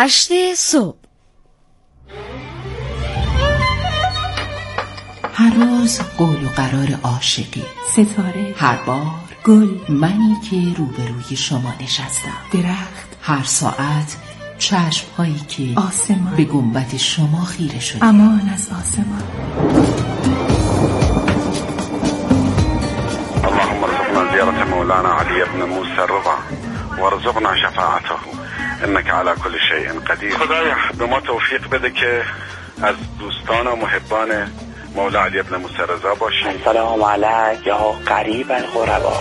8 صبح. هر روز قول و قرار عاشقی، ستاره، هر بار گل، منی که روبروی شما نشستم، درخت، هر ساعت چشم‌هایی که آسمان به گنبد شما خیره شده. امان از آسمان. اللهم ارزقنا زيارة مولانا علي بن موسى الرضا وارزقنا شفاعته انك على كل شيء قدیر. خدایا به ما توفیق بده که از دوستان و محبان مولا علی بن موسی رضا باشیم. سلام علیک یا قریب الغربا.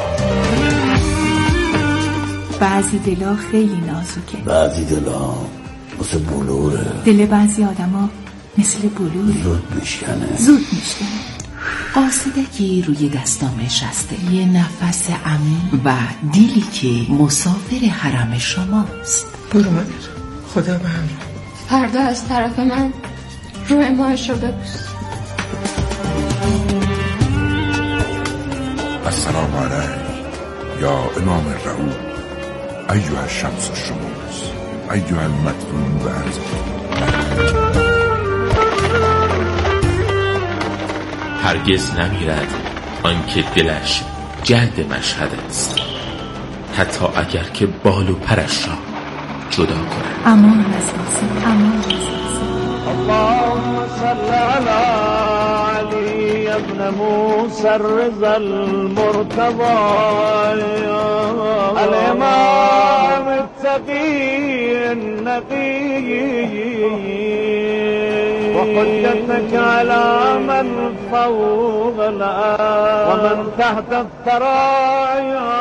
بعضی دلا خیلی نازکه، بعضی دلا مثل بلوره، دل بعضی آدما مثل بلوره، زود میشکنه. قاصدکی روی دستام نشسته، یه نفس عمیق و دیلی که مسافر حرم شماست. برو مادر، خدا به همراه. فردا از طرف من روی ماهشو ببوس. السلام علیک یا امام الرعوب ایها الشمس الشموس ایها المدفون بعرض. هرگز نمیرد آنکه دلش جلد مشهد است، حتی اگر که بال و پرش را جدا کند. امان از آسمان، امان از آسمان. اللهم صل علی علی ابن موسی الرضا المرتضى الامام التقی النقی وحجتك على من فوق الأرض ومن تحت الثرى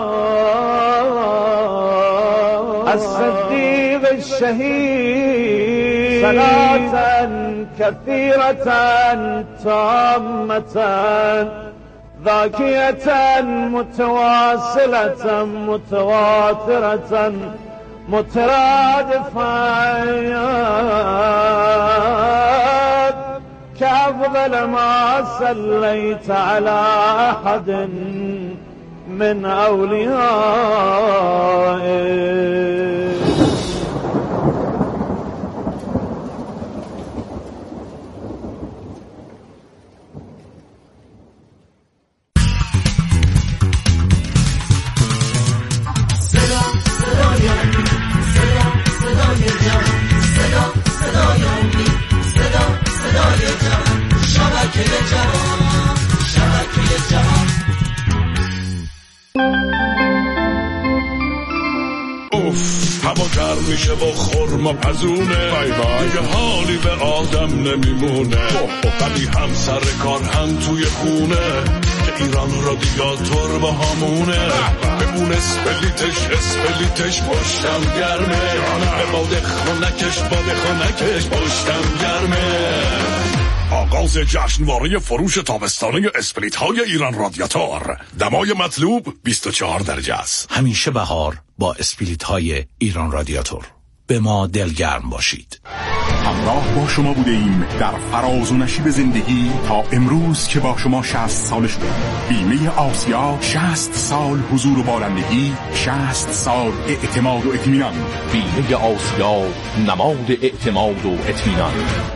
الصديق الشهيد صلاة كثيرة تامة ذاكية متواصلة متواترة مترادفات كأفضل ما صليت على أحد من أوليائك. هوا گرم میشه و خورما پزونه، دیگه حالی به آدم نمیمونه. ولی هم سر کار هم توی خونه که ایران رادیاتور با همونه. بمون اسپلیتش پشتم گرمه، به باد خونکش پشتم گرمه. آغاز جشنواره فروش تابستانه اسپلیت های ایران رادیاتور. دمای مطلوب 24 درجه است. همیشه بهار با اسپلیت های ایران رادیاتور. به ما دلگرم باشید. همراه با شما بوده ایم در فراز و نشیب زندگی تا امروز که با شما 60 سال شده. بیمه آسیا 60 سال حضور و بالندگی، 60 سال اعتماد و اطمینان. بیمه آسیا، نماد اعتماد و اطمینان.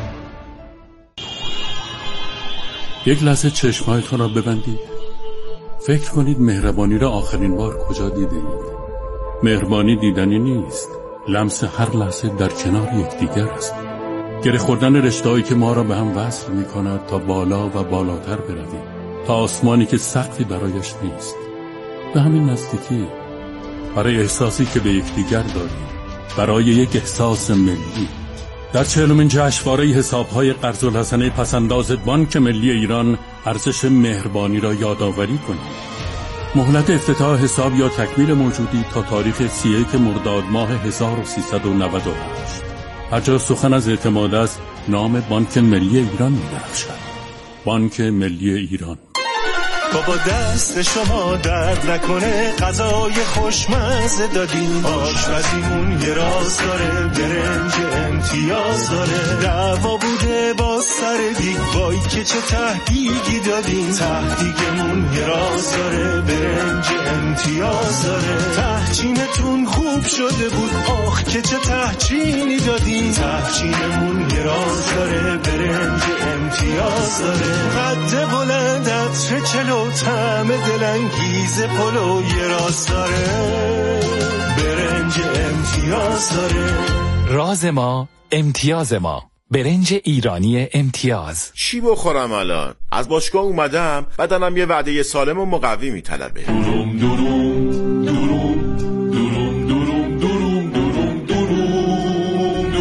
یک لحظه چشمهایتان را ببندید. فکر کنید مهربانی را آخرین بار کجا دیدید؟ مهربانی دیدنی نیست، لمس هر لحظه در کنار یکدیگر است. گره خوردن رشته‌هایی که ما را به هم وصل می‌کند تا بالا و بالاتر برویم، تا آسمانی که سقفی برایش نیست. به همین نزدیکی، برای احساسی که به یکدیگر داریم، برای یک احساس ملی. در 40مین جشنواره حساب‌های قرض الحسنه پس‌انداز بانک ملی ایران ارزش مهربانی را یادآوری کنیم. مهلت افتتاح حساب یا تکمیل موجودی تا تاریخ 31 مرداد ماه 1398. هر جا سخن از اعتماد است، نام بانک ملی ایران می‌درخشد. بانک ملی ایران. بابا دست شما درد نکنه، غذای خوشمزه دادین، آشپزیمون یه راز داره، برنج امتیاز داره. دعوا بوده لباس سر دیگ، وای که چه تهدیگی دادین. تهدیگمون یه راز داره، برنج امتیاز داره. تهچینتون خوب شده بود، آخ که چه تهچینی دادین. تهچینمون یه راز داره، برنج امتیاز داره. قد بلند عطر چلو، طعم دلانگیز پلو یه راز داره، برنج امتیاز داره. راز ما امتیاز ما، برنج ایرانی امتیاز. چی بخورم الان؟ از باشگاه اومدم، بدنم یه وعده سالم و مقوی میطلبه. دوروم دوروم دوروم دوروم دوروم دوروم دوروم دوروم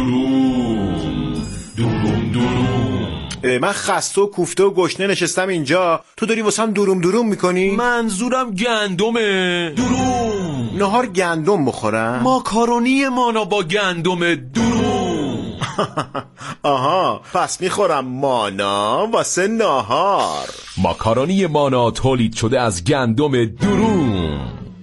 دوروم دوروم. من خسته و کوفته و گشنه نشستم اینجا، تو داری واسم دوروم دوروم میکنی؟ منظورم گندمه. دوروم. نهار گندم بخورم؟ ماکارونی مانا با گندم دوروم. آها، پس میخورم مانا واسه نهار. ماکارونی مانا تولید شده از گندم دوروم.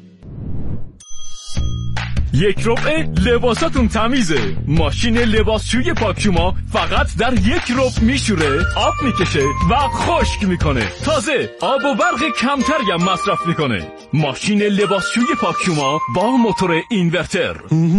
یک ربع لباساتون تمیزه. ماشین لباسشوی پاکشوما فقط در یک ربع میشوره، آب میکشه و خشک میکنه. تازه آب و برق کمتری هم مصرف میکنه. ماشین لباسشوی پاکشوما با موتور اینورتر.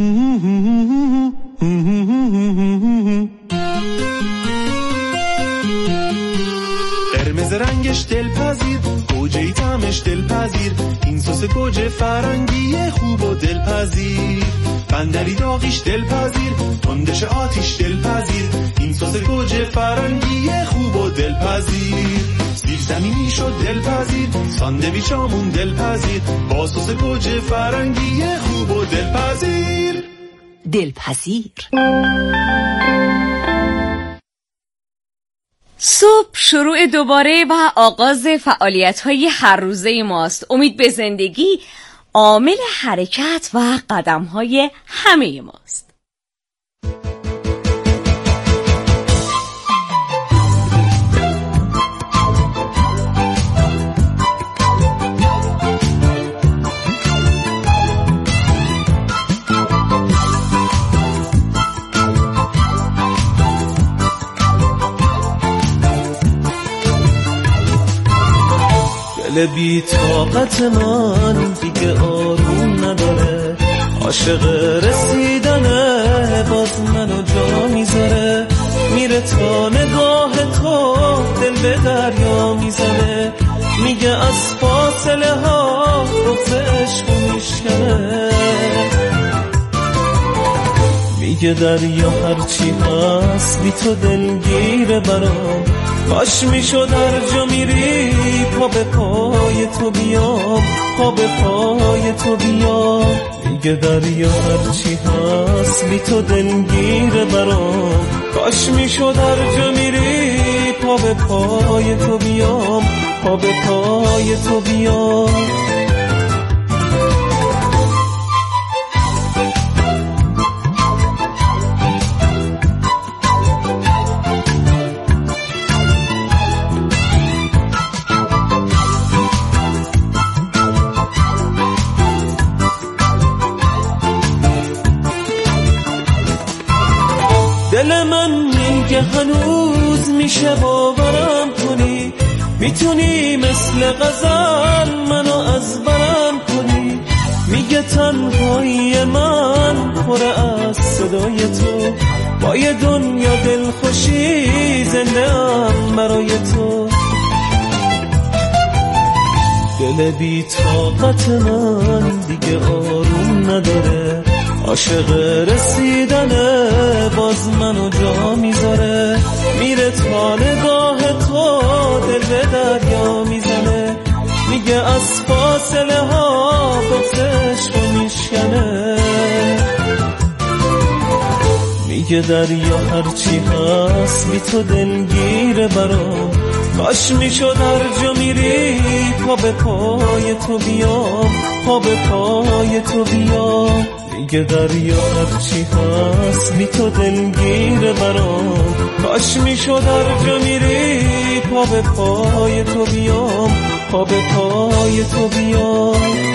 قرمز رنگش دلپذیر، گوجه‌ای طعمش دلپذیر. این سس گوجه فرنگی خوب و دلپذیر. بندری داغیش دلپذیر، تندش آتیش دلپذیر. این سس گوجه فرنگی خوب و دلپذیر. زیر زمینی شد دلپذیر، ساندویچامون دلپذیر. با سس گوجه فرنگی خوب و دلپذیر. دلپذیر. صبح شروع دوباره و آغاز فعالیت‌های هر روزه ماست. امید به زندگی عامل حرکت و قدم‌های همه ماست. دل بی طاقت من دیگه آروم نداره، عاشق رسیدنه باز منو جا میذاره. میره تا نگاه تو دل به دریا میزنه، میگه از فاصله ها بغض عشق میشکنه. میگه دریا هرچی هست بی تو دلگیره برام، کاش میشد هر جا میری پا به پای تو بیام، پا به پای تو بیام. میگه دریا هرچی هست بی تو دلگیره برام، کاش میشد هر جا میری پا به پای تو بیام، پا به پای تو بیام. دل من میگه هنوز میشه باورم کنی، میتونی مثل غزل منو از برم کنی. میگه تنهایی من پر از صدای تو، با یه دنیا دلخوشی زنده ام برای تو. دل بی طاقت من دیگه آروم نداره، عاشق رسیدنه باز منو جا میذاره. میره تا نگاه تو دل به دریا میزنه، میگه از فاصله ها بغض عشق میشکنه. میگه دریا هرچی هست بی تو دلگیره برام، کاش میشد هر جا میری پا به پای تو بیام، پا به پای تو بیام. میگه دریا هرچی هست بی تو دلگیره برام، کاش میشد هر جا میری پا به پای تو بیام، پا به پای تو بیام.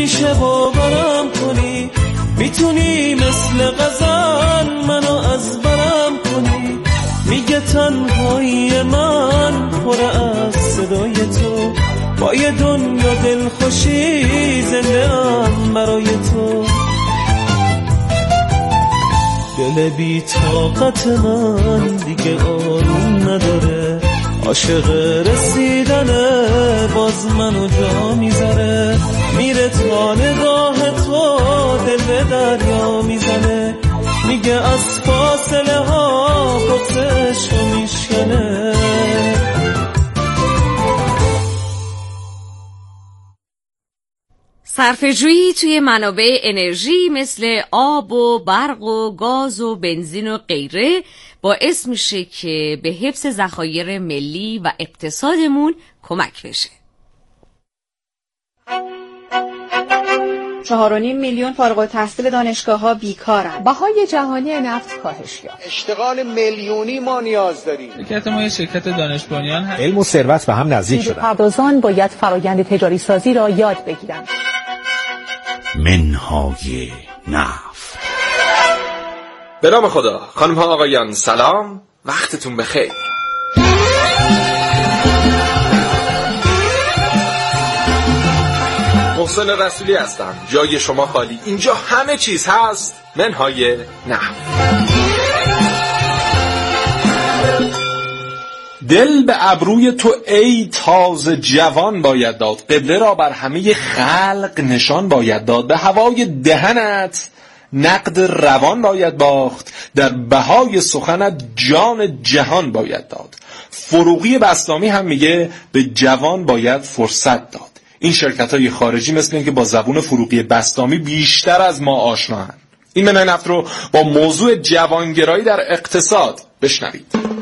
همیشه باورم کنی، میتونی مثل غزل منو از برم کنی. میگه تنهایی من پر از صدای تو، با یه دنیا دلخوشی زنده ام برای تو. دل بی طاقت من دیگه آروم نداره، عاشق رسیدنه باز منو جا میذاره. میره تا نگاه تو دل به دریا میزنه، میگه از فاصله ها بغزش رو میشکنه. صرفه‌جویی توی منابع انرژی مثل آب و برق و گاز و بنزین و غیره باعث میشه که به حفظ ذخایر ملی و اقتصادمون کمک بشه. 4.5 میلیون فارغ التحصیل دانشگاه‌ها بیکارن. بهای جهانی نفت کاهش یافت. اشتغال میلیونی ما نیاز داریم. شرکت ما یه شرکت دانش بنیان هست. علم و ثروت به هم نزدیک شدن. پردازان باید فرآیند تجاری سازی را یاد بگیرن. منهای نفت. به نام خدا. خانم ها آقایان سلام، وقتتون بخیر. محسن رسولی هستم، جای شما خالی، اینجا همه چیز هست. منهای نفت. دل به ابروی تو ای تازه جوان باید داد، قبله را بر همه خلق نشان باید داد. به هوای دهنت نقد روان باید باخت، در بهای سخنت جان جهان باید داد. فروغی بسطامی هم میگه به جوان باید فرصت داد. این شرکت‌های خارجی مثل این که با زبون فروغی بسطامی بیشتر از ما آشناهن. این منهای نفت رو با موضوع جوانگرایی در اقتصاد بشنوید.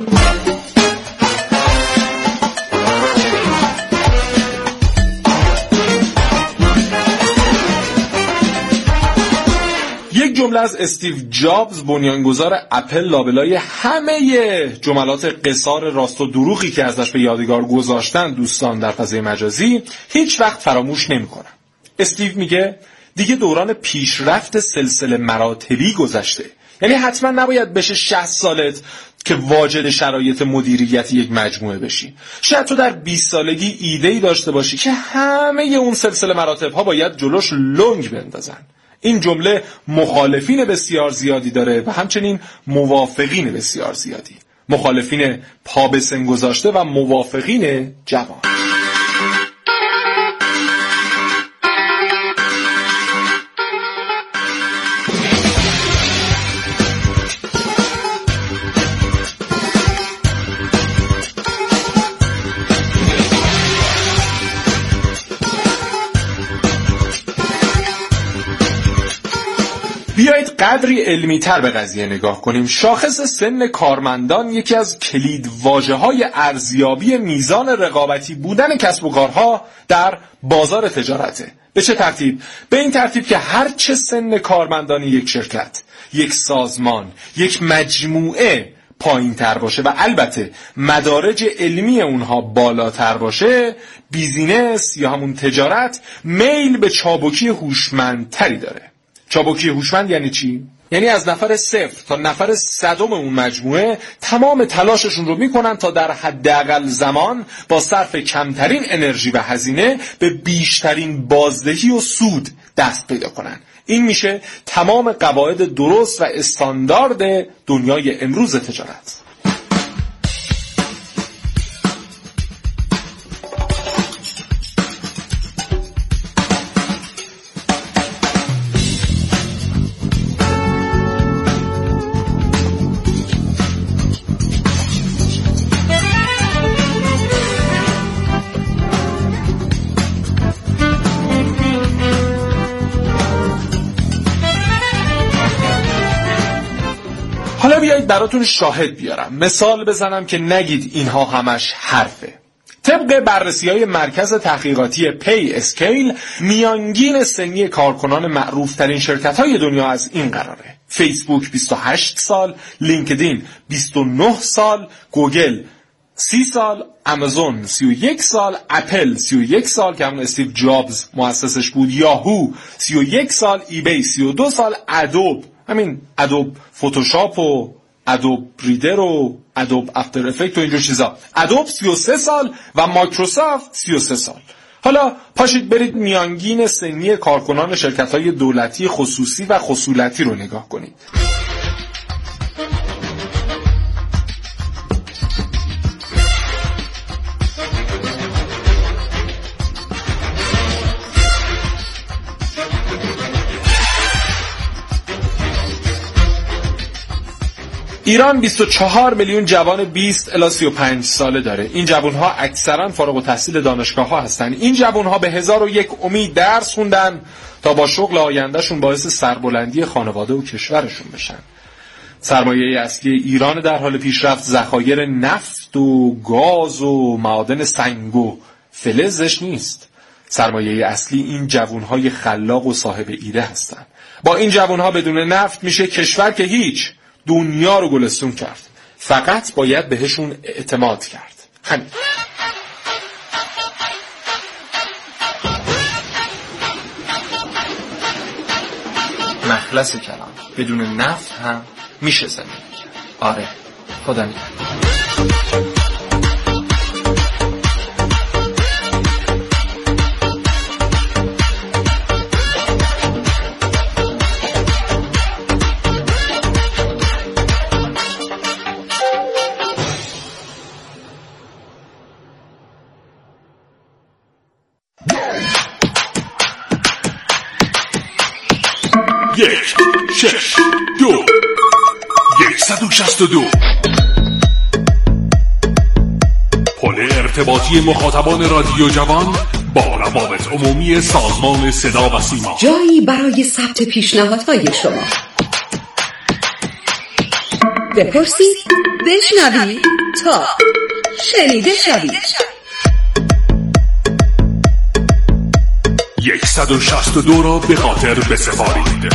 یک جمله از استیو جابز بنیانگذار اپل لابلای همه جملات قصار راست و دروغی که ازش به یادگار گذاشتن دوستان در فضای مجازی هیچ وقت فراموش نمی‌کنم. استیو میگه دیگه دوران پیشرفت سلسله مراتبی گذشته. یعنی حتما نباید بشه 60 سالت که واجد شرایط مدیریتی یک مجموعه بشی. شاید تو در 20 سالگی ایده‌ای داشته باشی که همه اون سلسله مراتب‌ها باید جلوش لنگ بندازن. این جمله مخالفین بسیار زیادی داره و همچنین موافقین بسیار زیادی. مخالفین پا به سن گذاشته و موافقین جوان. بیایید قدری علمی تر به قضیه نگاه کنیم. شاخص سن کارمندان یکی از کلید واژه‌های ارزیابی میزان رقابتی بودن کسب و کارها در بازار تجارته. به چه ترتیب؟ به این ترتیب که هر چه سن کارمندان یک شرکت، یک سازمان، یک مجموعه پایین تر باشه و البته مدارج علمی اونها بالاتر باشه، بیزینس یا همون تجارت میل به چابکی هوشمندتری داره. چابکی هوشمند یعنی چی؟ یعنی از نفر 0 تا نفر 100 اون مجموعه تمام تلاششون رو میکنن تا در حداقل زمان با صرف کمترین انرژی و هزینه به بیشترین بازدهی و سود دست پیدا کنن. این میشه تمام قواعد درست و استاندارد دنیای امروز تجارت. حالا بیایید براتون شاهد بیارم، مثال بزنم که نگید اینها همش حرفه. طبق بررسی‌های مرکز تحقیقاتی پی اسکیل، میانگین سنی کارکنان معروف‌ترین شرکت‌های دنیا از این قراره: فیسبوک 28 سال، لینکدین 29 سال، گوگل 30 سال، آمازون 31 سال، اپل 31 سال که همون استیو جابز مؤسسش بود، یاهو 31 سال، ایبی 32 سال، ادوب، همین ادوب فتوشاپ و ادوب ریدر و ادوب افتر افکت و اینجور چیزا، ادوب 33 سال و مایکروسافت 33 سال. حالا پاشید برید میانگین سنی کارکنان شرکت‌های دولتی خصوصی و خصولتی رو نگاه کنید. ایران 24 میلیون جوان 20 الی 35 ساله داره. این جوانها اکثرا فارغ التحصیل دانشگاه‌ها هستن. این جوانها به 1001 امید درس خوندن تا با شغل آیندهشون باعث سربلندی خانواده و کشورشون بشن. سرمایه اصلی ایران در حال پیشرفت ذخایر نفت و گاز و معادن سنگ و فلزش نیست. سرمایه اصلی این جوانهای خلاق و صاحب ایده هستن. با این جوانها بدون نفت میشه کشور که هیچ، دنیا رو گلستون کرد. فقط باید بهشون اعتماد کرد. همین. مخلص کلام، بدون نفت هم میشه زندگی کرد. آره، خدا نگهدار. یک 6 2 162 پل ارتباطی مخاطبان رادیو جوان با روابط عمومی سازمان صدا و سیما، جایی برای ثبت پیشنهادهای شما. بپرسید، بشنوید تا شنیده شوید. 162 را به خاطر بسپارید.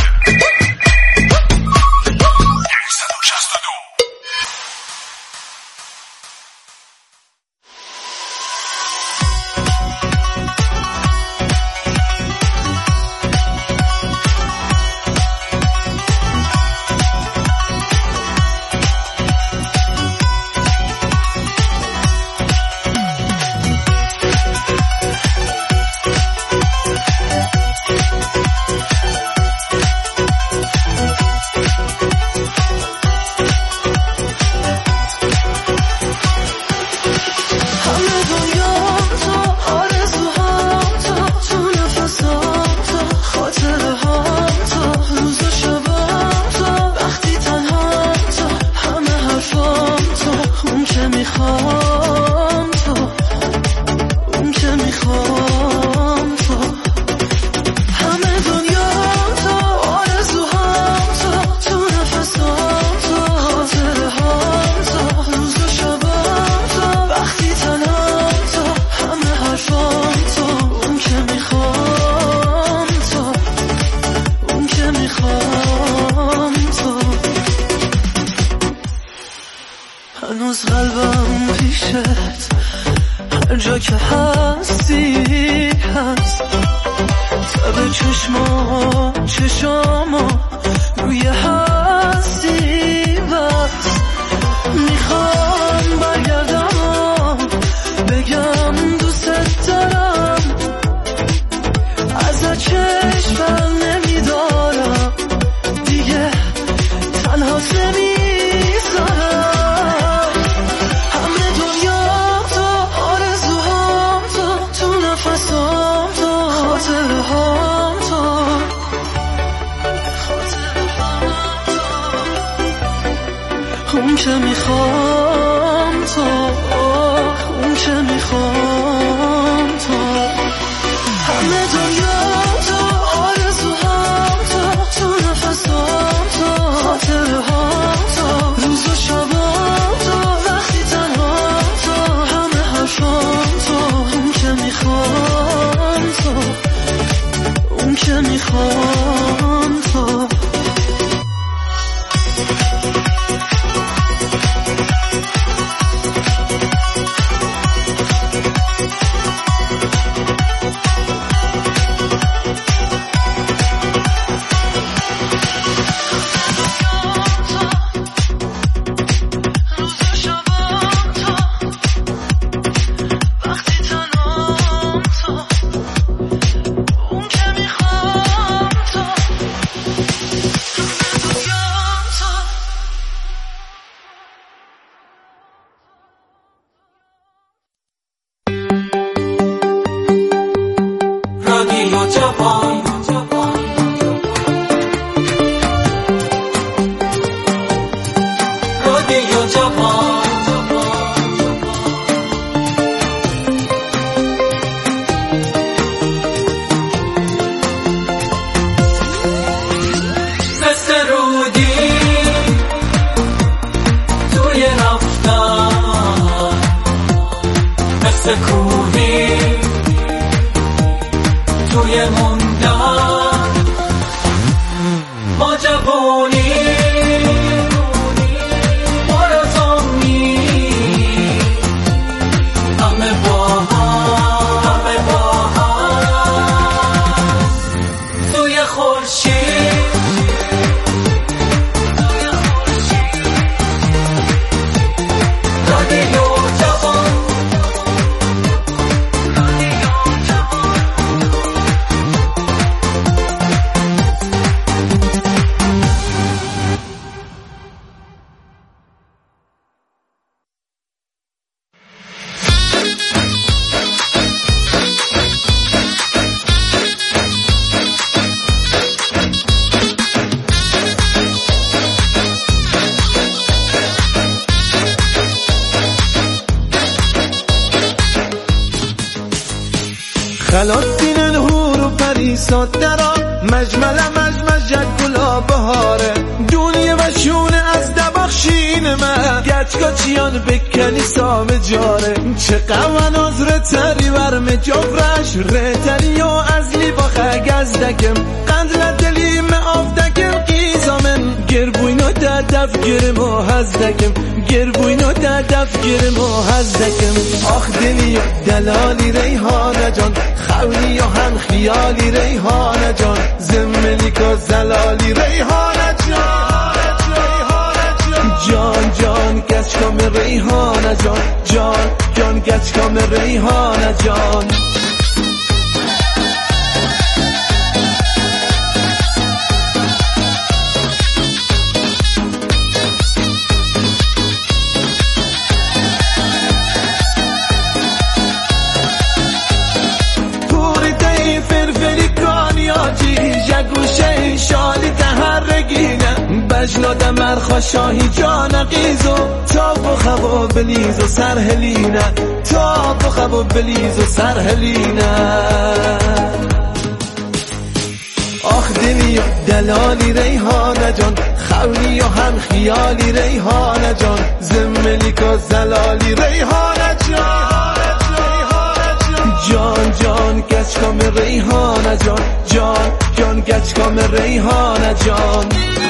هنوز قلبم پیشت، هر جا که هستی هست. تب چشما روی هستی بس. میخوام برگردم بگم دوست دارم، ازت چشم بر نمیدارم، دیگه تنها نمیذارم. اون که میخوام تو، اون که میخوام تو، همه دنیا تو، آرزوهام تو نفسام تو، خاطرهام تو، روز و شبام تو، وقتی تنها تو، همه حرفام تو، اون که میخوام تو، اون که میخوام تو. کوهی توی موندن ما جوانی ماراتونی همه با هم توی خورشید رادیو جوان خلاص دینن هور و پریسات درا مجمل یک گلا بهاره دونیه و شونه از دبخشین من گچگا چیان به کلیسا جاره چه قوان از رتری ورم جفرش رتری و از لیباخه گزدکم قندل دلیم آفدکم قیزامن گربوینو دف گرم و هزدکم گربوینو دف گرم و هزدکم آخ دلی دلالی ریحانه جان خولی و هم خیالی ریحانه جان زملی که زلالی ریحانه جان جان گچکام ریحانه جان گچکام ریحانه جان گوشه شالی تهرگینه بجلاد مرخا شاهی جان قیزو تا بخوا بلیز و سرهلینه تا بخوا بلیز و سرهلینه آخ دلی و دلالی ریحانه جان خولی و هم خیالی ریحانه جان زملی که زلالی ریحانه جان جان گچکام ریحانه جان گچکام ریحانه جان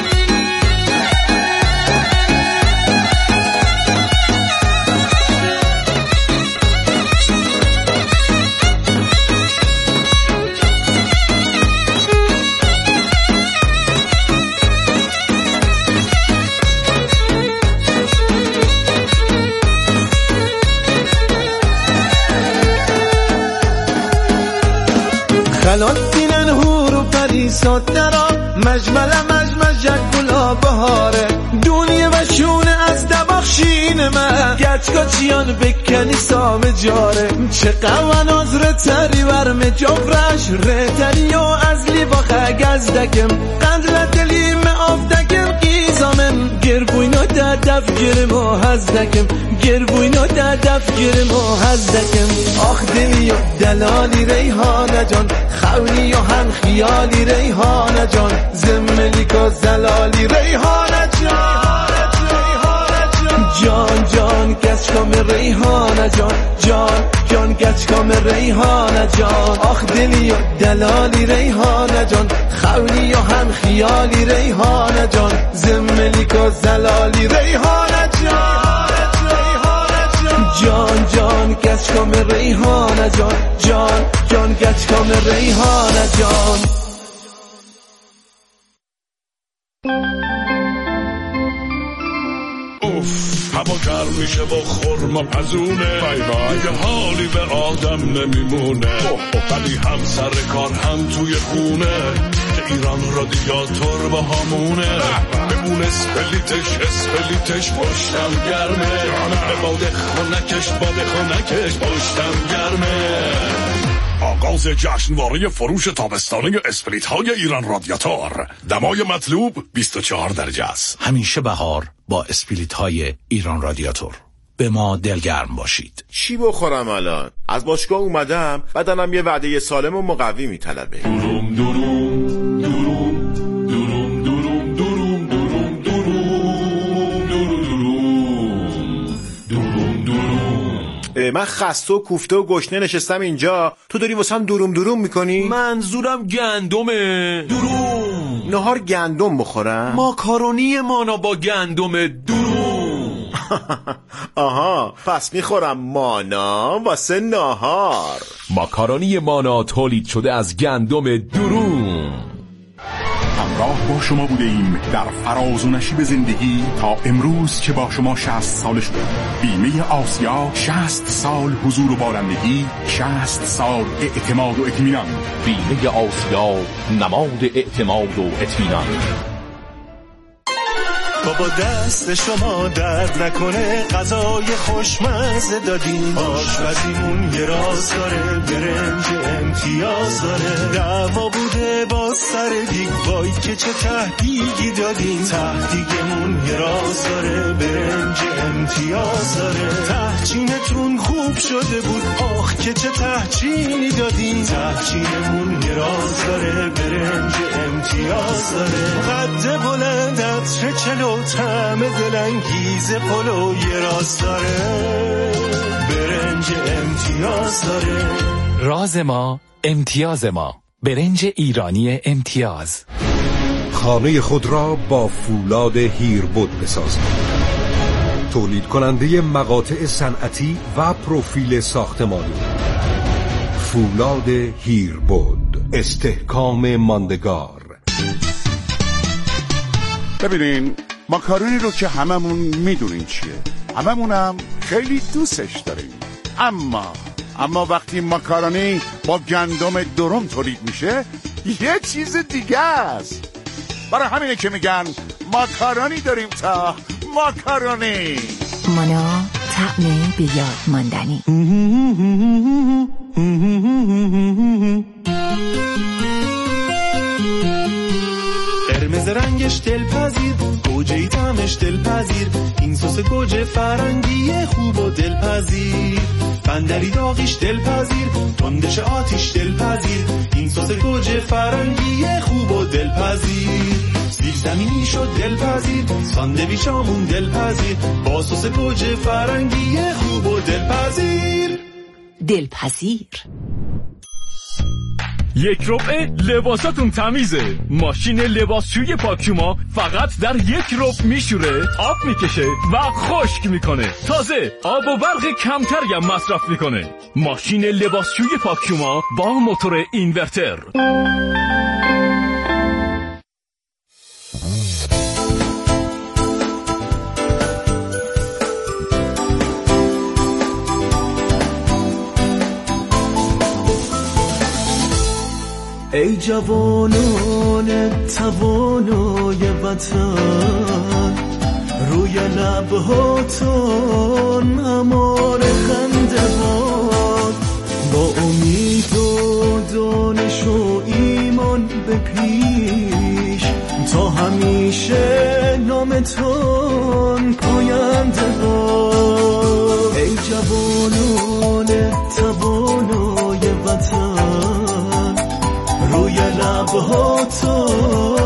خلاص دینن هور و پریسات درا مجمل یک گلا بهاره دونیه و شونه از دبخشین من گچگا چیان به کلیسا جاره چه قوان از رتری ورم جفرش رتری و از لیباخه گزدکم قندل دلیم آفدکم قیزامن گربوینو دف گرم و هزدکم گربوینو دف گرم و هزدکم آخ دلی و دلالی ریحانه جان خولی و هم خیالی ریحانه جان زملی که زلالی ریحانه جان گچکام ریحانه جان گچکام ریحانه جان آخ دلی و دلالی ریحانه جان خولی و هم خیالی ریحانه جان زملی که زلالی ریحانه جان گچکام ریحانه جان گچکام ریحانه جان هوا گرم میشه با خرما پزونه دیگه حالی به آدم نمیمونه ولی هم سر کار هم توی خونه که ایران رادیاتور با همونه به اون اسپلیتش پشتم گرمه به باد خونکش پشتم گرمه آغاز جشنواره فروش تابستانه اسپریت های ایران رادیاتور. دمای مطلوب 24 درجه است. همیشه بهار با اسپریت های ایران رادیاتور. به ما دلگرم باشید. چی بخورم الان؟ از باشگاه اومدم، بدنم یه وعده سالم و مقوی میطلبه. دوروم دوروم دوروم دوروم دوروم دوروم دوروم دوروم دوروم دوروم دوروم. من خسته و کوفته و گشنه نشستم اینجا، تو داری واسم دوروم میکنی؟ منظورم گندمه. دوروم نهار گندم بخورم؟ ماکارونی مانا با گندم دوروم. آها، پس میخورم مانا واسه نهار. ماکارونی مانا تولید شده از گندم دوروم. همراه با شما بوده ایم در فراز و نشیب زندگی تا امروز که با شما 60 سال شد. بیمه آسیا 60 سال حضور و بارندگی، 60 سال اعتماد و اطمینان. بیمه آسیا، نماد اعتماد و اطمینان. بابا دست شما درد نکنه، غذای خوشمزه دادیم، آشپزیمون یه راز داره، برنج امتیاز داره. دعوا بوده با سر دیگ، وای که چه تهدیگی دادیم، تهدیگمون یه راز داره، برنج امتیاز داره. تهچینتون خوب شده بود، آخ که چه تهچینی دادیم، تهچینمون یه راز داره، برنج امتیاز داره. قد بلند عطر چلو، طعم دلانگیز پلو یه راز داره، برنج امتیاز داره. راز ما امتیاز ما، برنج ایرانی امتیاز. خانه خود را با فولاد هیربود بسازید. تولید کننده مقاطع صنعتی و پروفیل ساختمانی. فولاد هیربود، استحکام ماندگار. ببینین، ماکارونی رو که هممون میدونیم چیه، هممونم خیلی دوستش داریم، اما وقتی ماکارونی با گندم درم تولید میشه یه چیز دیگه است. برای همینه که میگن ماکارونی داریم تا ماکارونی. مانا، طعم به یاد ماندنی. قرمز رنگش دلپذیر، گوجه‌ای طعمش دلپذیر، این سس گوجه فرنگی خوب و دلپذیر. بندری داغیش دلپذیر، تندش آتیش دلپذیر، این سس گوجه فرنگی خوب و دلپذیر. سیب زمینی شد دلپذیر، ساندویچامون دلپذیر، با سس گوجه فرنگی خوب و دلپذیر. دلپذیر. یک ربع لباساتون تمیزه. ماشین لباسشوی پاکیوما فقط در یک ربع میشوره، آب میکشه و خشک میکنه. تازه آب و برق کمتری هم مصرف میکنه. ماشین لباسشوی پاکیوما با موتور اینورتر. ای جوانان توانای وطن، روی لبهاتون امان خنده باد، با امید و دانش و ایمان به پیش، تا همیشه نامتون پاینده باد. ای جوانان توانای وطن، روی لبهاتون